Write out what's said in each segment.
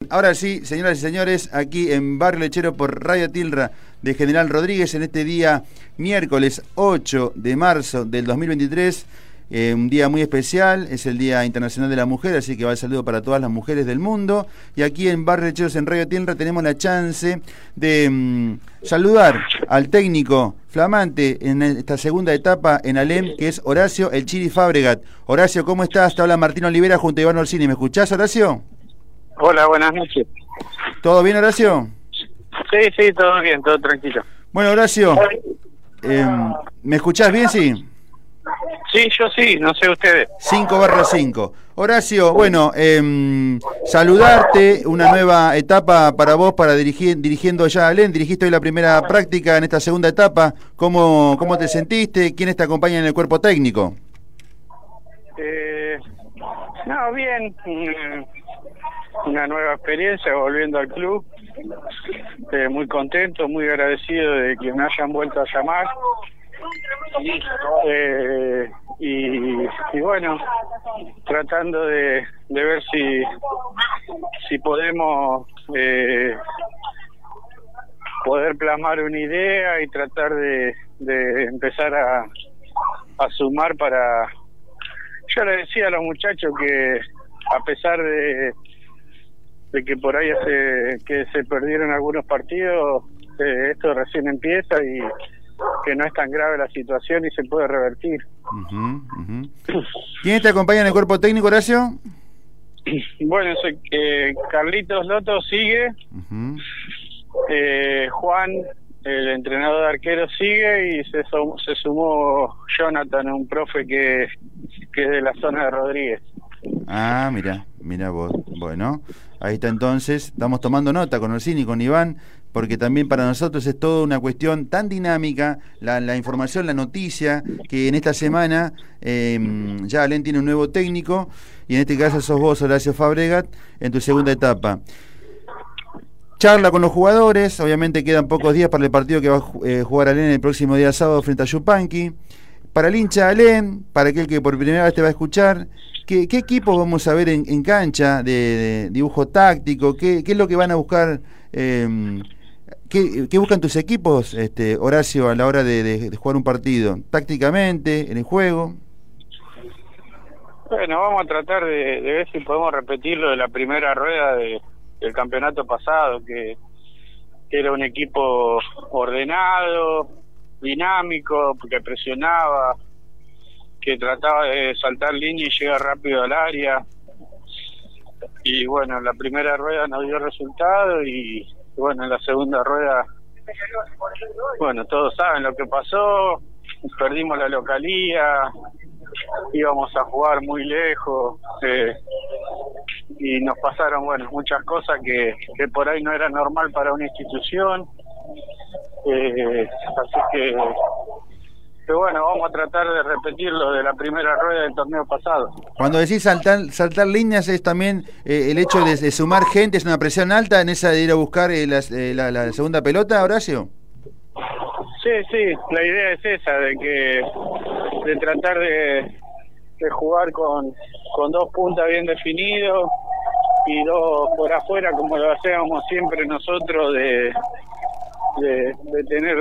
ahora sí, señoras y señores, aquí en Barrio Lechero por Radio Tilra de General Rodríguez, en este día miércoles 8 de marzo del 2023, un día muy especial, es el Día Internacional de la Mujer, así que va el saludo para todas las mujeres del mundo. Y aquí en Barrio Lecheros en Radio Tilra tenemos la chance de saludar al técnico flamante en esta segunda etapa en Alem, que es Horacio El Chiri Fabregat. Horacio, ¿cómo estás? Te habla Martín Olivera junto a Iván Orsini. ¿Me escuchás, Horacio? Hola, buenas noches. ¿Todo bien, Horacio? Sí, todo bien, todo tranquilo. Bueno, Horacio, ¿me escuchás bien, sí? Sí, yo sí, no sé ustedes. 5/5. Horacio, bueno, saludarte, una nueva etapa para vos, para dirigiendo ya a Alem. Dirigiste hoy la primera práctica en esta segunda etapa. ¿Cómo te sentiste? ¿Quiénes te acompañan en el cuerpo técnico? No, bien. Una nueva experiencia volviendo al club. Muy contento, muy agradecido de que me hayan vuelto a llamar. Y bueno, tratando de ver si podemos poder plasmar una idea y tratar de empezar a sumar para... Yo le decía a los muchachos que a pesar de que por ahí que se perdieron algunos partidos, esto recién empieza y que no es tan grave la situación y se puede revertir. ¿Quiénes te acompañan en el cuerpo técnico, Horacio? Bueno, Carlitos Loto sigue, Juan, el entrenador de arquero, sigue, y se sumó Jonathan, un profe que es de la zona de Rodríguez. Ah, mira vos. Bueno, ahí está entonces, estamos tomando nota con Orsini y con Iván, porque también para nosotros es toda una cuestión tan dinámica, la información, la noticia, que en esta semana ya Alem tiene un nuevo técnico, y en este caso sos vos, Horacio Fabregat, en tu segunda etapa. Charla con los jugadores, obviamente quedan pocos días para el partido que va a jugar Alem el próximo día sábado frente a Yupanqui. Para el hincha Alem, para aquel que por primera vez te va a escuchar, ¿qué equipos vamos a ver en cancha de dibujo táctico? ¿Qué es lo que van a buscar? ¿Qué buscan tus equipos, Horacio, a la hora de jugar un partido? ¿Tácticamente, en el juego? Bueno, vamos a tratar de ver si podemos repetir lo de la primera rueda del campeonato pasado, que era un equipo ordenado, dinámico, que presionaba, que trataba de saltar línea y llegar rápido al área. Y bueno, la primera rueda nos dio resultado, y bueno, en la segunda rueda, bueno, todos saben lo que pasó, perdimos la localía, íbamos a jugar muy lejos, y nos pasaron, bueno, muchas cosas que por ahí no era normal para una institución, así que bueno, vamos a tratar de repetir lo de la primera rueda del torneo pasado. Cuando decís saltar líneas, es también el hecho de sumar gente, es una presión alta en esa de ir a buscar la segunda pelota, Horacio. Sí, la idea es esa, de tratar de jugar con dos puntas bien definidos y dos por afuera, como lo hacíamos siempre nosotros, de tener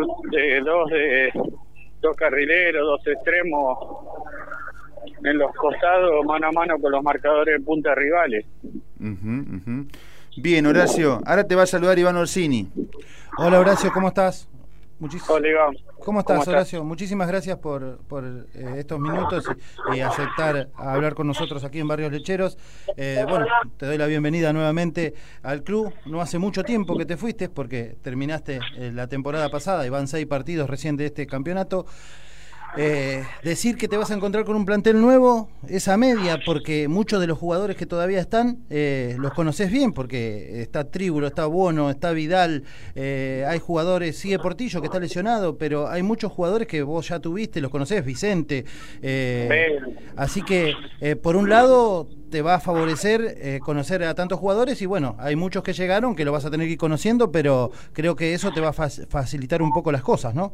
dos carrileros, dos extremos en los costados, mano a mano con los marcadores de punta rivales. Bien, Horacio, ahora te va a saludar Iván Orsini. Hola, Horacio, ¿cómo estás? Hola, Iván. ¿Cómo estás, Horacio? Muchísimas gracias por estos minutos y aceptar hablar con nosotros aquí en Barrios Lecheros. Bueno, te doy la bienvenida nuevamente al club. No hace mucho tiempo que te fuiste, porque terminaste la temporada pasada y van 6 partidos recién de este campeonato. Decir que te vas a encontrar con un plantel nuevo es a media, porque muchos de los jugadores que todavía están los conoces bien, porque está Tríbulo, está Bono, está Vidal, hay jugadores, sigue Portillo que está lesionado, pero hay muchos jugadores que vos ya tuviste, los conocés, Vicente, así que por un lado te va a favorecer conocer a tantos jugadores, y bueno, hay muchos que llegaron que lo vas a tener que ir conociendo, pero creo que eso te va a facilitar un poco las cosas, ¿no?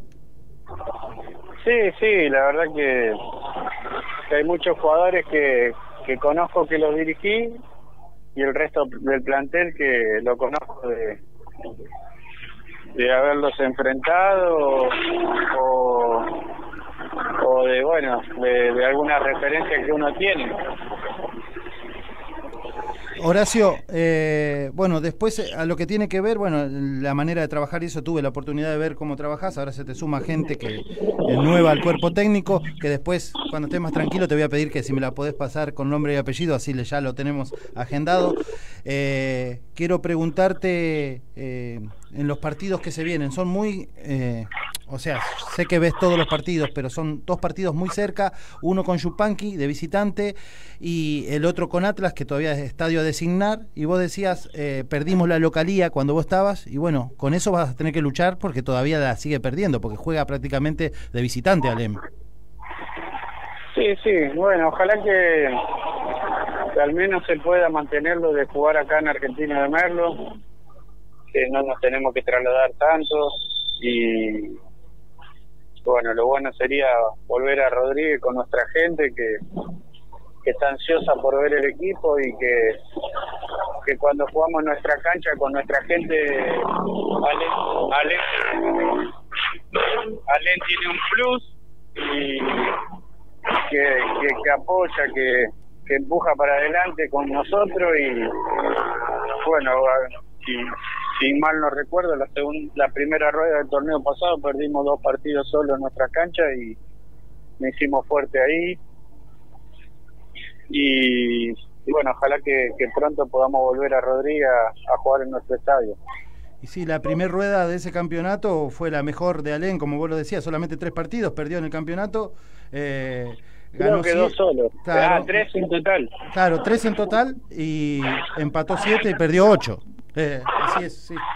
Sí, la verdad que hay muchos jugadores que conozco, que los dirigí, el resto del plantel que lo conozco de haberlos enfrentado o de, bueno, de alguna referencia que uno tiene. Horacio, bueno, después a lo que tiene que ver, bueno, la manera de trabajar y eso, tuve la oportunidad de ver cómo trabajás, ahora se te suma gente que es nueva al cuerpo técnico, que después, cuando estés más tranquilo, te voy a pedir que si me la podés pasar con nombre y apellido, así ya lo tenemos agendado. Quiero preguntarte, en los partidos que se vienen, son muy... o sea, sé que ves todos los partidos, pero son 2 partidos muy cerca, uno con Yupanqui de visitante y el otro con Atlas, que todavía es estadio a designar, y vos decías, perdimos la localía cuando vos estabas, y bueno, con eso vas a tener que luchar porque todavía la sigue perdiendo, porque juega prácticamente de visitante Alem. Sí, bueno, ojalá que al menos se pueda mantenerlo de jugar acá en Argentina de Merlo, que no nos tenemos que trasladar tanto, y bueno, lo bueno sería volver a Rodríguez con nuestra gente que está ansiosa por ver el equipo y que cuando jugamos en nuestra cancha con nuestra gente, Alén tiene un plus y que apoya, que empuja para adelante con nosotros y bueno, si mal no recuerdo, la primera rueda del torneo pasado perdimos 2 partidos solo en nuestra cancha y nos hicimos fuerte ahí y bueno, ojalá que pronto podamos volver a Rodríguez a jugar en nuestro estadio. Y sí, la primera rueda de ese campeonato fue la mejor de Alén, como vos lo decías, solamente 3 partidos, perdió en el campeonato. Creo que 2 solo. Claro, 3 en total. Claro, 3 en total y empató 7 y perdió 8. Así es, sí.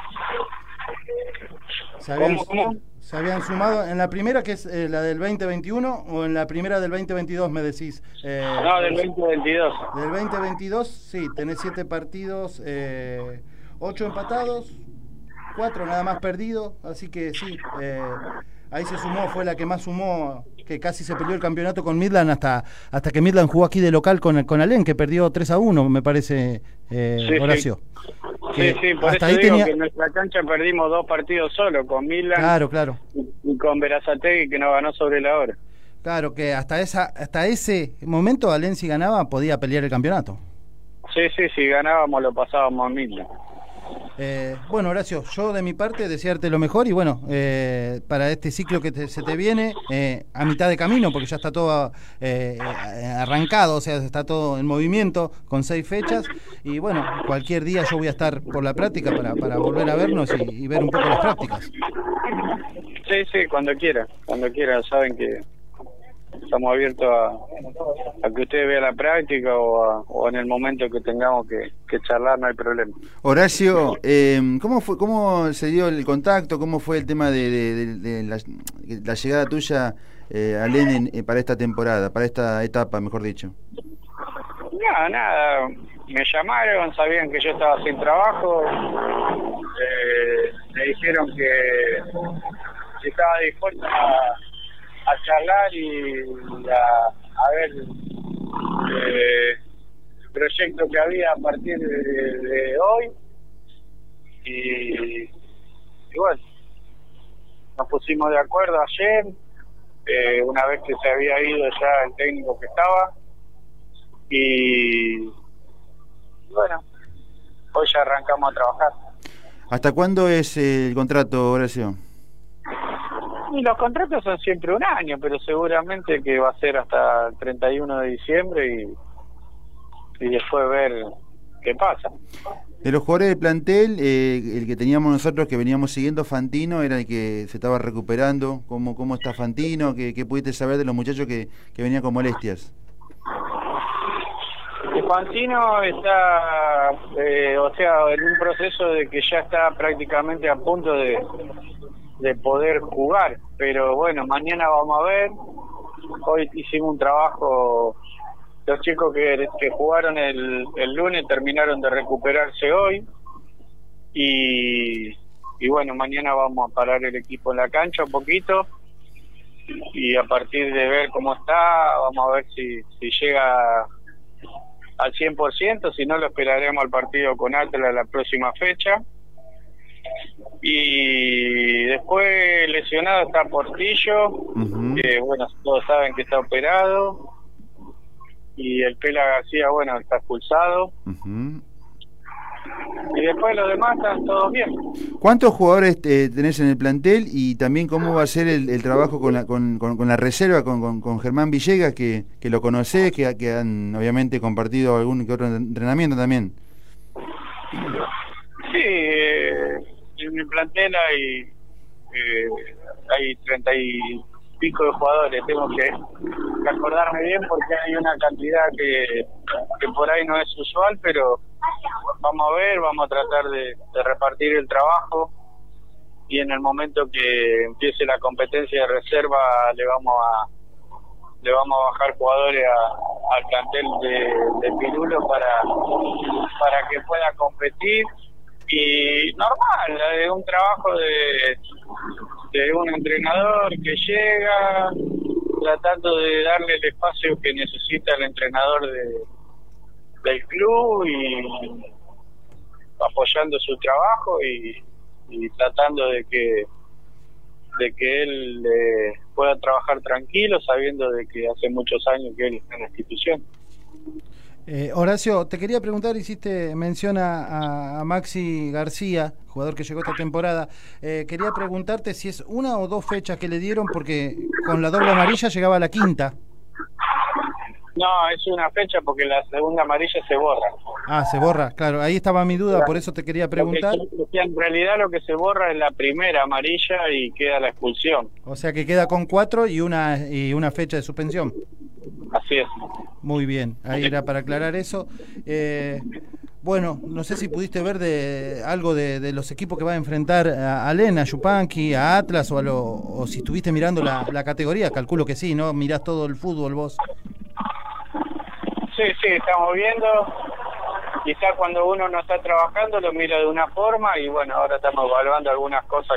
Se habían sumado en la primera, que es la del 2021, o en la primera del 2022, me decís. No, del 2022. Del 2022, sí, tenés 7 partidos, 8 empatados, 4 nada más perdidos, así que sí, ahí se sumó, fue la que más sumó, que casi se perdió el campeonato con Midland hasta que Midland jugó aquí de local con Alén, que perdió 3-1, me parece, Horacio. Sí, por eso digo que en nuestra cancha perdimos 2 partidos solo, con Midland claro. y con Berazategui, que nos ganó sobre la hora. Claro, que hasta ese momento Alén, si ganaba, podía pelear el campeonato. Sí, si ganábamos lo pasábamos a Midland. Bueno, Horacio, yo de mi parte desearte lo mejor y bueno, para este ciclo que se te viene, a mitad de camino, porque ya está todo arrancado, o sea, está todo en movimiento con 6 fechas y bueno, cualquier día yo voy a estar por la práctica para volver a vernos y ver un poco las prácticas. Sí, cuando quiera, saben que estamos abiertos a que usted vea la práctica o en el momento que tengamos que charlar, no hay problema. Horacio, ¿cómo se dio el contacto? ¿Cómo fue el tema de la llegada tuya a Alén para esta temporada, para esta etapa, mejor dicho? Nada, me llamaron, sabían que yo estaba sin trabajo, me dijeron que estaba dispuesto a charlar y a ver el proyecto que había a partir de hoy y bueno, nos pusimos de acuerdo ayer, una vez que se había ido ya el técnico que estaba y bueno, hoy ya arrancamos a trabajar. ¿Hasta cuándo es el contrato, Horacio? Y los contratos son siempre 1 año, pero seguramente que va a ser hasta el 31 de diciembre y después ver qué pasa. De los jugadores del plantel, el que teníamos nosotros, que veníamos siguiendo, Fantino, era el que se estaba recuperando. ¿Cómo está Fantino? ¿Qué pudiste saber de los muchachos que venían con molestias? Fantino está, o sea, en un proceso de que ya está prácticamente a punto de poder jugar, pero bueno, mañana vamos a ver. Hoy hicimos un trabajo, los chicos que jugaron el lunes terminaron de recuperarse hoy y bueno, mañana vamos a parar el equipo en la cancha un poquito y a partir de ver cómo está, vamos a ver si llega al 100%, si no lo esperaremos al partido con Atlas la próxima fecha. Y después lesionado está Portillo, que bueno, todos saben que está operado, y el Pela García, bueno, está expulsado. Y después los demás están todos bien. ¿Cuántos jugadores tenés en el plantel y también cómo va a ser el trabajo con la reserva, con Germán Villegas, que lo conocés, que han obviamente compartido algún que otro entrenamiento también? Sí, en mi plantel hay 30 y pico de jugadores. Tengo que acordarme bien porque hay una cantidad que por ahí no es usual, pero vamos a ver, vamos a tratar de repartir el trabajo, y en el momento que empiece la competencia de reserva le vamos a bajar jugadores al plantel de Pirulo para que pueda competir. Y normal, es un trabajo de un entrenador que llega tratando de darle el espacio que necesita el entrenador del club, y apoyando su trabajo y tratando de que él pueda trabajar tranquilo, sabiendo de que hace muchos años que él está en la institución. Horacio, te quería preguntar, hiciste mención a Maxi García, jugador que llegó esta temporada. Quería preguntarte si es una o dos fechas que le dieron, porque con la doble amarilla llegaba a la quinta. No, es una fecha porque la segunda amarilla se borra. Ah, se borra, claro, ahí estaba mi duda, por eso te quería preguntar. Porque en realidad lo que se borra es la primera amarilla y queda la expulsión. O sea que queda con 4 y una fecha de suspensión. Así es. Muy bien, ahí era para aclarar eso. Bueno, no sé si pudiste ver algo de los equipos que va a enfrentar a Lena, a Yupanqui, a Atlas, o si estuviste mirando la categoría. Calculo que sí, ¿no? Mirás todo el fútbol vos. Sí, estamos viendo. Quizá cuando uno no está trabajando lo mira de una forma, y bueno, ahora estamos evaluando algunas cosas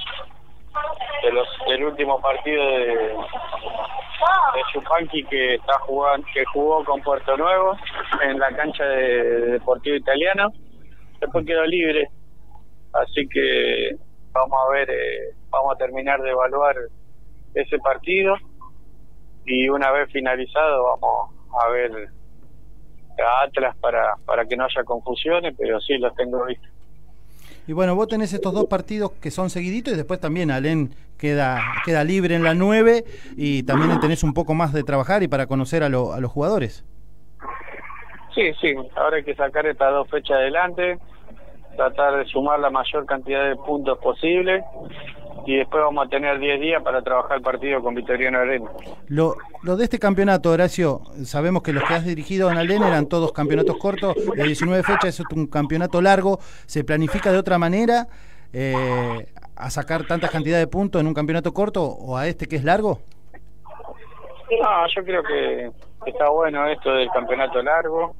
del último partido de Yupanqui que jugó con Puerto Nuevo en la cancha de Deportivo Italiano. Después quedó libre, así que vamos a ver, vamos a terminar de evaluar ese partido, y una vez finalizado vamos a ver a Atlas para que no haya confusiones, pero sí los tengo vistos. Y bueno, vos tenés estos dos partidos que son seguiditos, y después también Alén queda libre en la 9, y también tenés un poco más de trabajar y para conocer a los jugadores. Sí, ahora hay que sacar estas dos fechas adelante, tratar de sumar la mayor cantidad de puntos posible, y después vamos a tener 10 días para trabajar el partido con Victoriano Arena. Lo de este campeonato, Horacio, sabemos que los que has dirigido en Alén eran todos campeonatos cortos, de 19 fechas, es un campeonato largo. ¿Se planifica de otra manera a sacar tanta cantidad de puntos en un campeonato corto, o a este que es largo? No, yo creo que está bueno esto del campeonato largo,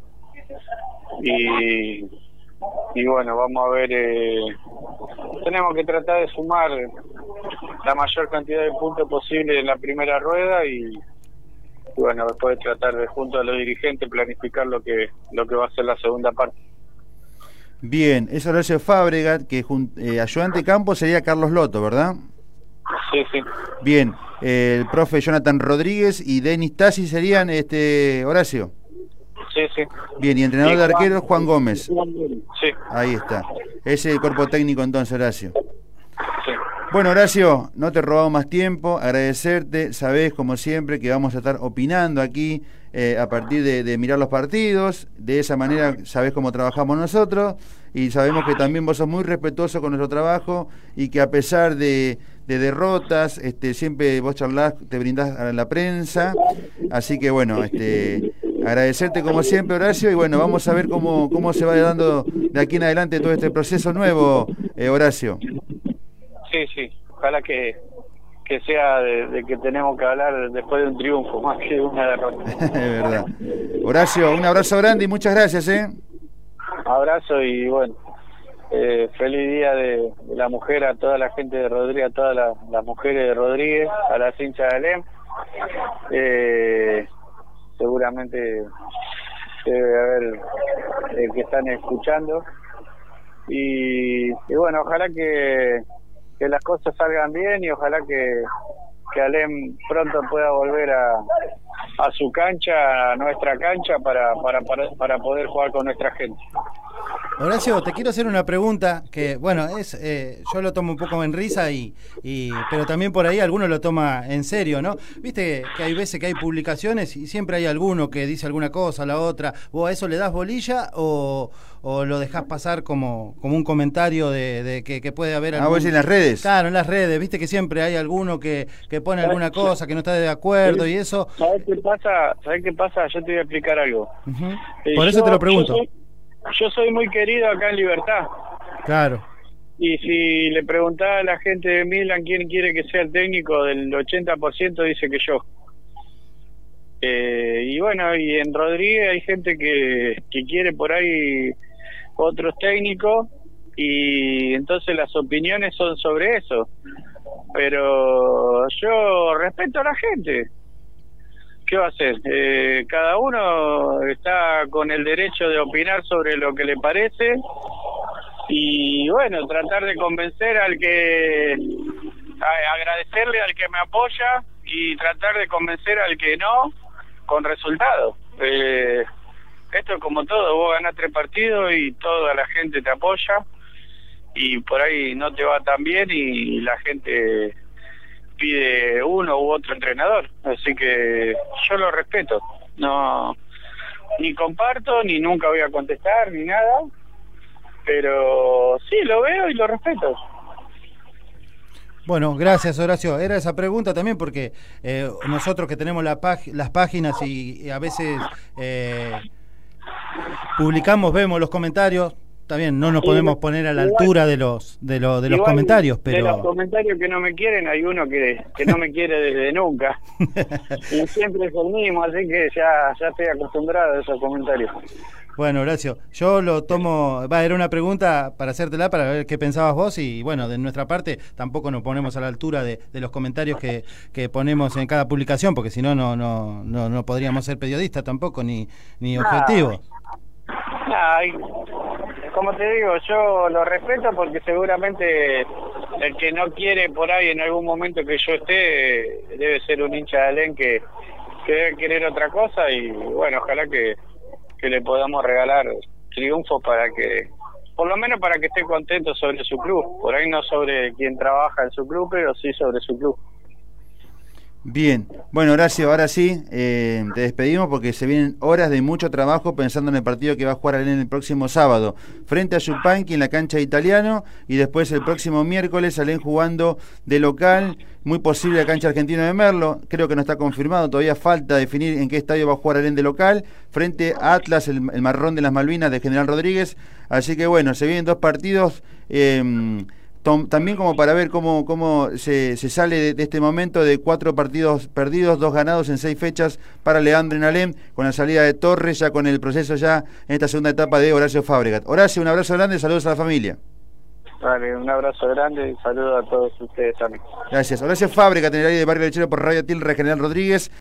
y bueno, vamos a ver, tenemos que tratar de sumar la mayor cantidad de puntos posible en la primera rueda, y bueno, después tratar de, junto a los dirigentes, planificar lo que va a ser la segunda parte. Bien, es Horacio Fábregat, que ayudante campo sería Carlos Loto, ¿verdad? Sí. Bien, el profe Jonathan Rodríguez y Denis Tassi serían Horacio. Sí. Bien, y entrenador de arqueros Juan Gómez. Sí. Ahí está. Ese es el cuerpo técnico entonces, Horacio. Sí. Bueno, Horacio, no te robamos más tiempo, agradecerte. Sabés, como siempre, que vamos a estar opinando aquí a partir de mirar los partidos. De esa manera sabés cómo trabajamos nosotros, y sabemos que también vos sos muy respetuoso con nuestro trabajo, y que a pesar de derrotas, siempre vos charlás, te brindás a la prensa. Así que bueno, agradecerte como siempre, Horacio, y bueno, vamos a ver cómo se va dando de aquí en adelante todo este proceso nuevo, Horacio. Sí, ojalá que sea de que tenemos que hablar después de un triunfo, más que de una derrota. Es verdad. Horacio, un abrazo grande y muchas gracias. Abrazo, y bueno, feliz día de la mujer a toda la gente de Rodríguez, a todas las mujeres de Rodríguez, a las hinchas de Alem. Seguramente debe haber que están escuchando. Y bueno, ojalá que las cosas salgan bien y ojalá que Alem pronto pueda volver a su cancha, a nuestra cancha, para poder jugar con nuestra gente. Horacio, te quiero hacer una pregunta que, bueno, yo lo tomo un poco en risa, pero también por ahí alguno lo toma en serio, ¿no? Viste que hay veces que hay publicaciones y siempre hay alguno que dice alguna cosa, la otra. ¿Vos a eso le das bolilla o lo dejás pasar como un comentario de que puede haber algún... vos en las redes. Claro, en las redes, viste que siempre hay alguno que pone alguna cosa, que no está de acuerdo y eso. ¿Sabés qué pasa? Yo te voy a explicar algo. Por eso te lo pregunto. Yo soy muy querido acá en Libertad. Claro. Y si le preguntaba a la gente de Milan quién quiere que sea el técnico, del 80% dice que yo. Y bueno, y en Rodríguez hay gente que quiere por ahí otros técnicos, y entonces las opiniones son sobre eso. Pero yo respeto a la gente. ¿Qué va a hacer? Cada uno está con el derecho de opinar sobre lo que le parece, y bueno, tratar de convencer agradecerle al que me apoya y tratar de convencer al que no, con resultados. Esto es como todo, vos ganás 3 partidos y toda la gente te apoya, y por ahí no te va tan bien y la gente pide uno u otro entrenador, así que yo lo respeto, no, ni comparto, ni nunca voy a contestar, ni nada, pero sí, lo veo y lo respeto. Bueno, gracias, Horacio. Era esa pregunta también porque nosotros que tenemos las páginas y a veces publicamos, vemos los comentarios. También no nos podemos poner a la altura de los comentarios, pero... De los comentarios que no me quieren, hay uno que no me quiere desde nunca. Y siempre es el mismo, así que ya estoy acostumbrado a esos comentarios. Bueno, Horacio, yo lo tomo... era una pregunta para hacértela, para ver qué pensabas vos, y bueno, de nuestra parte tampoco nos ponemos a la altura de los comentarios que ponemos en cada publicación, porque si no, no podríamos ser periodistas tampoco, ni objetivos. Como te digo, yo lo respeto porque seguramente el que no quiere por ahí en algún momento que yo esté debe ser un hincha de Alem que debe querer otra cosa, y bueno, ojalá que le podamos regalar triunfos para que, por lo menos para que esté contento sobre su club, por ahí no sobre quien trabaja en su club, pero sí sobre su club. Bien, bueno, Horacio, ahora sí, te despedimos porque se vienen horas de mucho trabajo pensando en el partido que va a jugar Alem el próximo sábado frente a Yupanqui en la cancha de Italiano, y después el próximo miércoles Alem jugando de local, muy posible la cancha Argentino de Merlo, creo que no está confirmado, todavía falta definir en qué estadio va a jugar Alem de local, frente a Atlas, el marrón de las Malvinas de General Rodríguez, así que bueno, se vienen 2 partidos, también como para ver cómo se sale de este momento de 4 partidos perdidos, 2 ganados en 6 fechas para Leandro en Alem, con la salida de Torres, ya con el proceso ya en esta segunda etapa de Horacio Fábregat. Horacio, un abrazo grande, saludos a la familia. Vale, un abrazo grande y saludos a todos ustedes también. Gracias. Horacio Fábregat en el área de Barrio Lechero por Radio Tilre, General Rodríguez.